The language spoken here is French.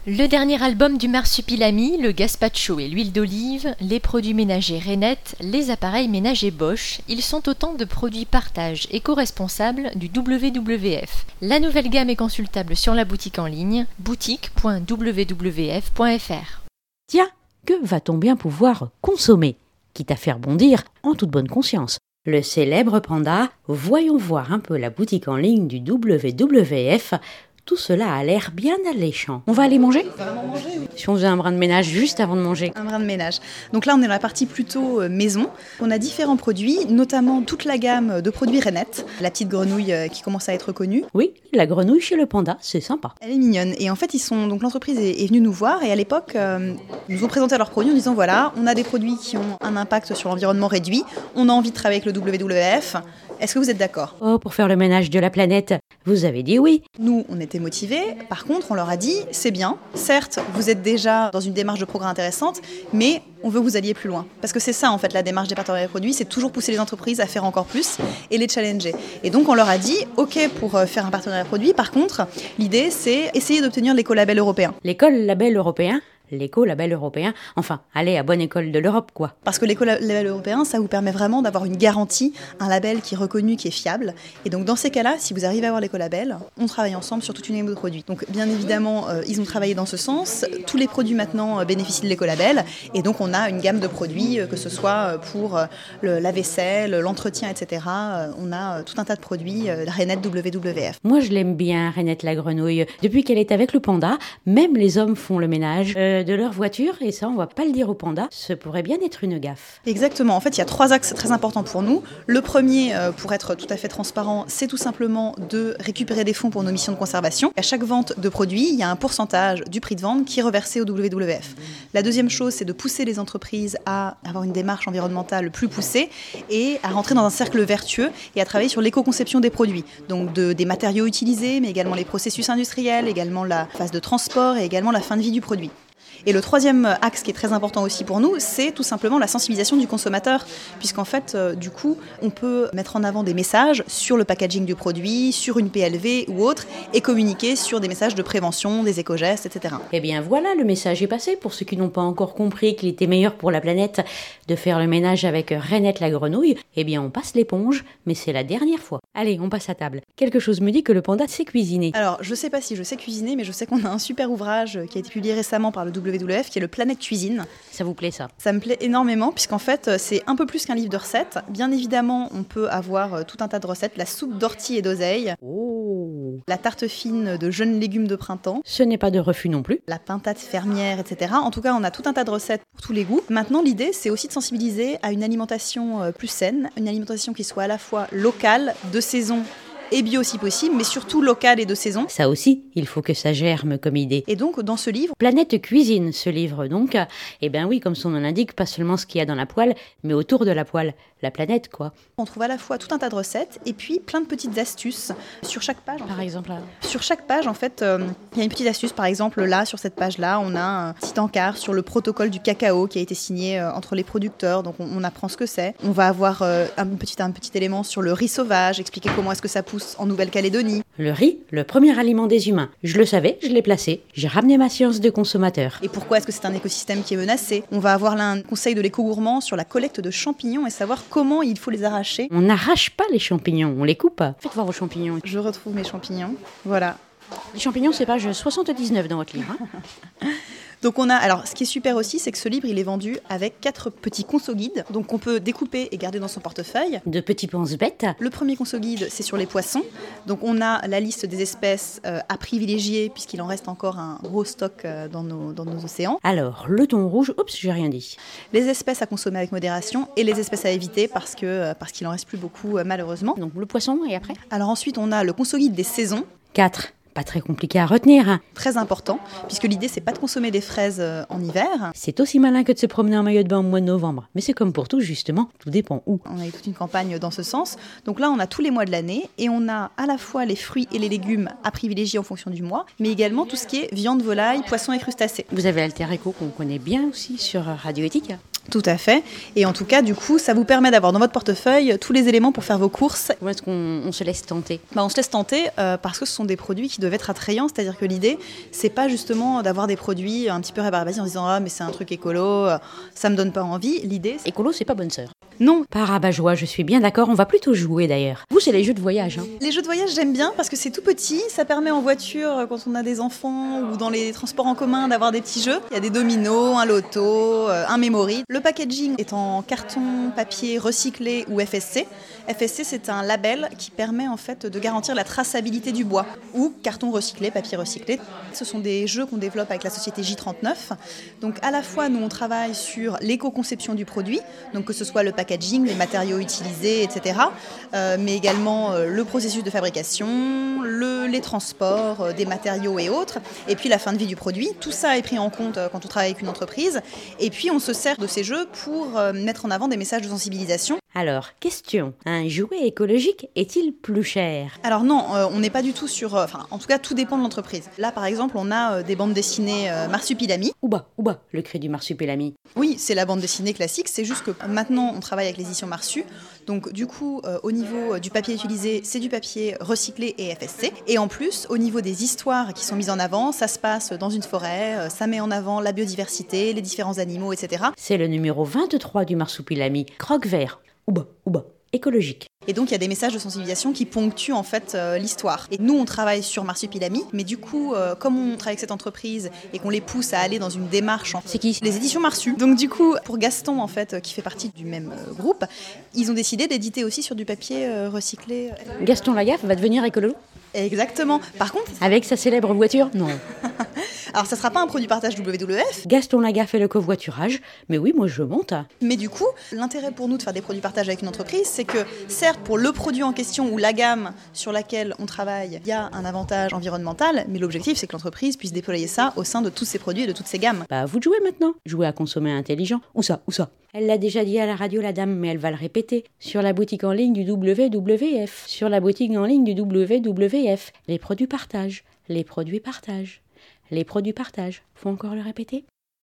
Le dernier album du Marsupilami, le gazpacho et l'huile d'olive, les produits ménagers Reinette, les appareils ménagers Bosch, ils sont autant de produits partage éco-responsables du WWF. La nouvelle gamme est consultable sur la boutique en ligne boutique.wwf.fr. Tiens, que va-t-on bien pouvoir consommer, quitte à faire bondir en toute bonne conscience? Le célèbre panda, voyons voir un peu la boutique en ligne du WWF. Tout cela a l'air bien alléchant. On va aller manger ? Si on faisait un brin de ménage juste avant de manger. Un brin de ménage. Donc là, on est dans la partie plutôt maison. On a différents produits, notamment toute la gamme de produits Reinette. La petite grenouille qui commence à être connue. Oui, la grenouille chez le panda, c'est sympa. Elle est mignonne. Et en fait, donc l'entreprise est venue nous voir et à l'époque, ils nous ont présenté leurs produits en disant voilà, on a des produits qui ont un impact sur l'environnement réduit. On a envie de travailler avec le WWF. Est-ce que vous êtes d'accord ? Oh, pour faire le ménage de la planète, vous avez dit oui. Nous, on était motivés. Par contre, on leur a dit, c'est bien. Certes, vous êtes déjà dans une démarche de progrès intéressante, mais on veut que vous alliez plus loin. Parce que c'est ça, en fait, la démarche des partenariats produits, c'est toujours pousser les entreprises à faire encore plus et les challenger. Et donc, on leur a dit, OK pour faire un partenariat produit. Par contre, l'idée, c'est essayer d'obtenir l'écolabel européen. L'écolabel européen ? L'écolabel européen, enfin, allez à bonne école de l'Europe, quoi. Parce que l'écolabel européen, ça vous permet vraiment d'avoir une garantie, un label qui est reconnu, qui est fiable. Et donc, dans ces cas-là, si vous arrivez à avoir l'écolabel, on travaille ensemble sur toute une gamme de produits. Donc, bien évidemment, ils ont travaillé dans ce sens. Tous les produits maintenant bénéficient de l'écolabel. Et donc, on a une gamme de produits, que ce soit pour la vaisselle, l'entretien, etc. On a tout un tas de produits, Reinette WWF. Moi, je l'aime bien, Reinette la grenouille. Depuis qu'elle est avec le panda, même les hommes font le ménage de leur voiture, et ça, on va pas le dire au panda, ce pourrait bien être une gaffe. Exactement. En fait, il y a 3 axes très importants pour nous. Le premier, pour être tout à fait transparent, c'est tout simplement de récupérer des fonds pour nos missions de conservation. À chaque vente de produits, il y a un pourcentage du prix de vente qui est reversé au WWF. La deuxième chose, c'est de pousser les entreprises à avoir une démarche environnementale plus poussée et à rentrer dans un cercle vertueux et à travailler sur l'éco-conception des produits. Donc des matériaux utilisés, mais également les processus industriels, également la phase de transport et également la fin de vie du produit. Et le troisième axe qui est très important aussi pour nous, c'est tout simplement la sensibilisation du consommateur, puisqu'en fait, du coup, on peut mettre en avant des messages sur le packaging du produit, sur une PLV ou autre, et communiquer sur des messages de prévention, des éco-gestes, etc. Eh bien voilà, le message est passé. Pour ceux qui n'ont pas encore compris qu'il était meilleur pour la planète de faire le ménage avec Reinette la grenouille, eh bien on passe l'éponge, mais c'est la dernière fois. Allez, on passe à table. Quelque chose me dit que le panda sait cuisiner. Alors, je sais pas si je sais cuisiner, mais je sais qu'on a un super ouvrage qui a été publié récemment par le WWF, qui est le Planète Cuisine. Ça vous plaît, ça ? Ça me plaît énormément, puisqu'en fait, c'est un peu plus qu'un livre de recettes. Bien évidemment, on peut avoir tout un tas de recettes. La soupe d'ortie et d'oseille. Oh. La tarte fine de jeunes légumes de printemps. Ce n'est pas de refus non plus. La pintade fermière, etc. En tout cas, on a tout un tas de recettes pour tous les goûts. Maintenant, l'idée, c'est aussi de sensibiliser à une alimentation plus saine, une alimentation qui soit à la fois locale, de saison et bio si possible, mais surtout locale et de saison. Ça aussi, il faut que ça germe comme idée. Et donc, dans ce livre... Planète Cuisine, ce livre, donc. Eh bien oui, comme son nom l'indique, pas seulement ce qu'il y a dans la poêle, mais autour de la poêle. La planète, quoi. On trouve à la fois tout un tas de recettes et puis plein de petites astuces sur chaque page. Par exemple, là. Sur chaque page, en fait, il y a une petite astuce. Par exemple, là, sur cette page-là, on a un petit encart sur le protocole du cacao qui a été signé entre les producteurs. Donc, on apprend ce que c'est. On va avoir un petit élément sur le riz sauvage, expliquer comment est-ce que ça pousse en Nouvelle-Calédonie. Le riz, le premier aliment des humains. Je le savais, je l'ai placé. J'ai ramené ma science de consommateur. Et pourquoi est-ce que c'est un écosystème qui est menacé ? On va avoir là un conseil de l'éco-gourmand sur la collecte de champignons et savoir comment il faut les arracher. On n'arrache pas les champignons, on les coupe. Faites voir vos champignons. Je retrouve mes champignons. Voilà. Les champignons, c'est page 79 dans votre livre. Hein. Donc on a, alors ce qui est super aussi, c'est que ce livre il est vendu avec 4 petits conso-guides, donc on peut découper et garder dans son portefeuille. De petits pense-bêtes. Le premier conso-guide c'est sur les poissons, donc on a la liste des espèces à privilégier puisqu'il en reste encore un gros stock dans nos océans. Alors le thon rouge, oups j'ai rien dit. Les espèces à consommer avec modération et les espèces à éviter parce qu'il en reste plus beaucoup malheureusement. Donc le poisson et après ? Alors ensuite on a le conso-guide des saisons. 4. Pas très compliqué à retenir. Hein. Très important, puisque l'idée, c'est pas de consommer des fraises en hiver. C'est aussi malin que de se promener en maillot de bain au mois de novembre. Mais c'est comme pour tout, justement, tout dépend où. On a eu toute une campagne dans ce sens. Donc là, on a tous les mois de l'année, et on a à la fois les fruits et les légumes à privilégier en fonction du mois, mais également tout ce qui est viande, volaille, poisson et crustacés. Vous avez Alter Eco, qu'on connaît bien aussi sur Radio Éthique. Tout à fait. Et en tout cas, du coup, ça vous permet d'avoir dans votre portefeuille tous les éléments pour faire vos courses. Où est-ce qu'on se laisse tenter ? On se laisse tenter parce que ce sont des produits qui doivent être attrayants. C'est-à-dire que l'idée, c'est pas justement d'avoir des produits un petit peu rabarbatis en se disant « Ah, mais c'est un truc écolo, ça me donne pas envie ». L'idée, c'est... Écolo, c'est pas bonne sœur. Non. Pas rabat-joie, je suis bien d'accord, on va plutôt jouer d'ailleurs. Vous, c'est les jeux de voyage. Les jeux de voyage, j'aime bien parce que c'est tout petit. Ça permet en voiture, quand on a des enfants ou dans les transports en commun, d'avoir des petits jeux. Il y a des dominos, un loto, un memory. Le packaging est en carton, papier recyclé ou FSC. FSC, c'est un label qui permet en fait de garantir la traçabilité du bois. Ou carton recyclé, papier recyclé. Ce sont des jeux qu'on développe avec la société J39. Donc à la fois, nous, on travaille sur l'éco-conception du produit, donc que ce soit le packaging, les matériaux utilisés, etc. Mais également le processus de fabrication, les transports des matériaux et autres, et puis la fin de vie du produit. Tout ça est pris en compte quand on travaille avec une entreprise. Et puis on se sert de ces jeux pour mettre en avant des messages de sensibilisation. Alors, question, un jouet écologique est-il plus cher ? Alors non, on n'est pas du tout sur... en tout cas, tout dépend de l'entreprise. Là, par exemple, on a des bandes dessinées Marsupilami. Ouba, le cri du Marsupilami. Oui, c'est la bande dessinée classique, c'est juste que maintenant, on travaille avec les éditions Marsu. Donc du coup, au niveau du papier utilisé, c'est du papier recyclé et FSC. Et en plus, au niveau des histoires qui sont mises en avant, ça se passe dans une forêt, ça met en avant la biodiversité, les différents animaux, etc. C'est le numéro 23 du Marsupilami, croque-vert. Ouba, écologique. Et donc, il y a des messages de sensibilisation qui ponctuent en fait l'histoire. Et nous, on travaille sur Marsupilami, mais du coup, comme on travaille avec cette entreprise et qu'on les pousse à aller dans une démarche... C'est qui ? Les éditions Marsu. Donc du coup, pour Gaston, en fait, qui fait partie du même groupe, ils ont décidé d'éditer aussi sur du papier recyclé. Gaston Lagaffe va devenir écolo ? Exactement. Par contre... Avec sa célèbre voiture ? Non. Alors, ça ne sera pas un produit partage WWF. Gaston Lagaffe fait le covoiturage, mais oui, moi je monte. Mais du coup, l'intérêt pour nous de faire des produits partage avec une entreprise, c'est que, certes, pour le produit en question ou la gamme sur laquelle on travaille, il y a un avantage environnemental, mais l'objectif, c'est que l'entreprise puisse déployer ça au sein de tous ses produits et de toutes ses gammes. Bah, vous jouez maintenant. Jouez à consommer intelligent. Où ça ? Elle l'a déjà dit à la radio, la dame, mais elle va le répéter. Sur la boutique en ligne du WWF. Sur la boutique en ligne du WWF. Les produits partagent. Les produits partagent. Les produits partagent. Faut encore le répéter ?